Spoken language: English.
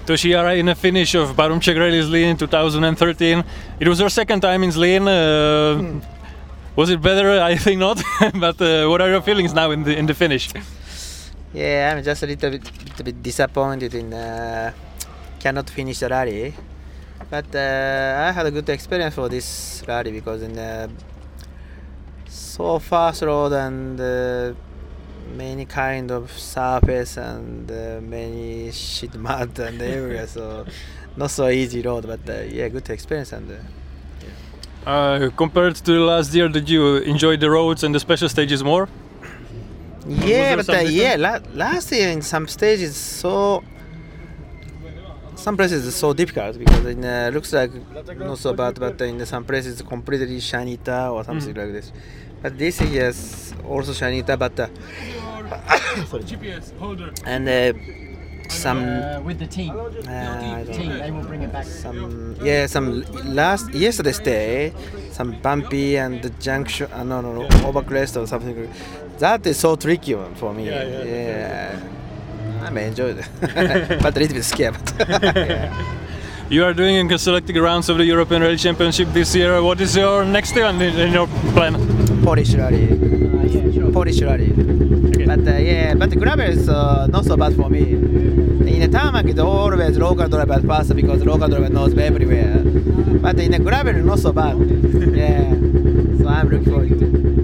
Toshiara in a finish of Barumček Rally Zlín in 2013. It was your second time in Zlín. Was it better? I think not. But what are your feelings now in the finish? Yeah, I'm just a little bit disappointed in cannot finish the rally. But I had a good experience for this rally because in so fast road and many kind of surface and many shit mud and area, so not so easy road, but yeah, good experience. And compared to last year, did you enjoy the roads and the special stages more? Yeah, but last year in some stages some places is so difficult because it looks like not so bad, but in some places completely shanita or something like this. But this year is also shanita, but GPS holder and some with the team. They will bring it back. Some yesterday's day, some bumpy and the junction. No, overcrest or something. That is so tricky one for me. Yeah. I may enjoy it, but a little bit scared. Yeah. You are doing selecting rounds of the European Rally Championship this year. What is your next event in your plan? Polish rally. Polish rally. Okay. But the gravel is not so bad for me. In the tarmac, it's always local driver fast because local driver knows everywhere. But in the gravel, not so bad. Yeah. So I'm looking forward to it.